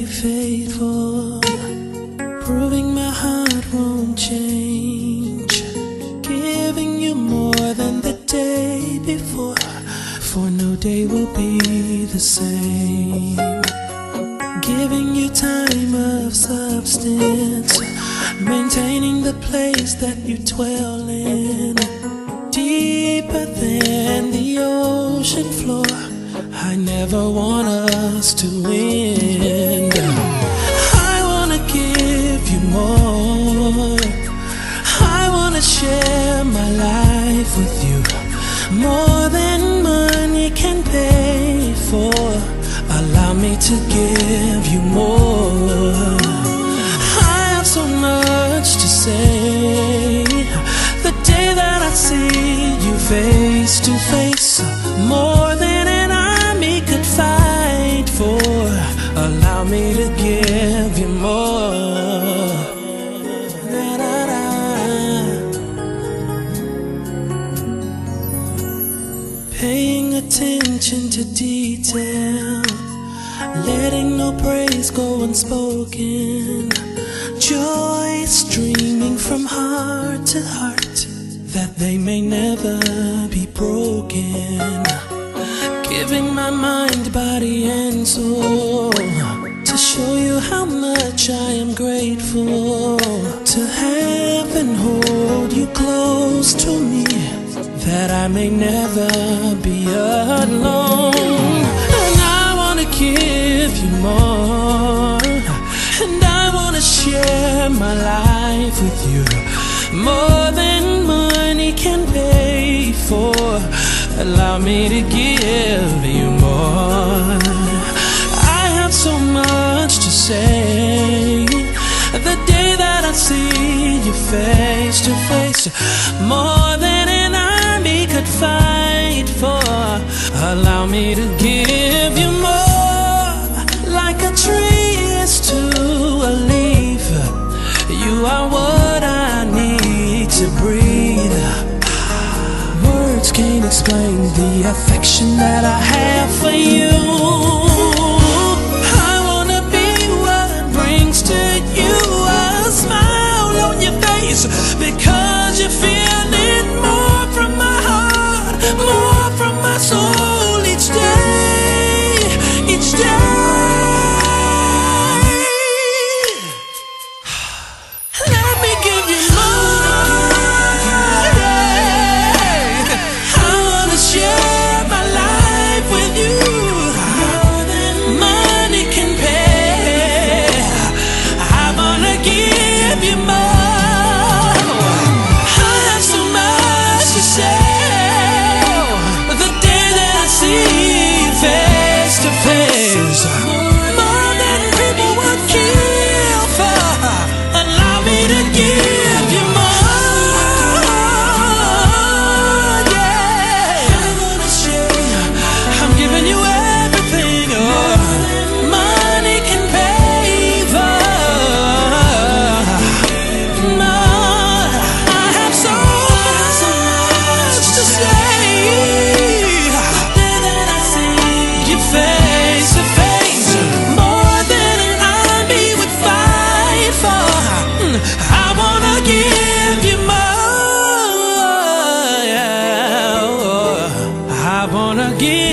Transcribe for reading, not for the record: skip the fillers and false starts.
faithful, proving my heart won't change, giving you more than the day before, for no day will be the same. Giving you time of substance, maintaining the place that you dwell in, deeper than the ocean floor. I never want us to end. I wanna give you more. I wanna share my life with you, more than money can pay for. Allow me to give you more. I have so much to say. The day that I see you face to face, more than an army could fight for. Allow me to give you more. Paying attention to detail, letting no praise go unspoken, joy streaming from heart to heart, that they may never be broken. Giving my mind, body and soul, to show you how much I am grateful to have and hold you close to me, that I may never be alone. And I wanna give you more, and I wanna share my life with you, more than money can pay for. Allow me to give you more. I have so much to say. The day that I see you face to face, more than an army could fight for. Allow me to give you more. Like a tree is to a leaf, you are what I need to breathe. Words can't explain the affection that I have for you. I wanna be what brings to you a smile on your face, because you feel it more from my heart, more from my soul each day, each day. Let me give you more. I wanna share my life with you, more than money can pay. I wanna give you more. I have so much to say. The day that I see you face to face, more than people would kill for. Allow me to give you more. Yeah, I wanna share. I'm giving you everything. Oh, money can pay for. More. I have so much to say. The day that I see you face to face, more than an army would fight for. I wanna give you more. Yeah. I wanna give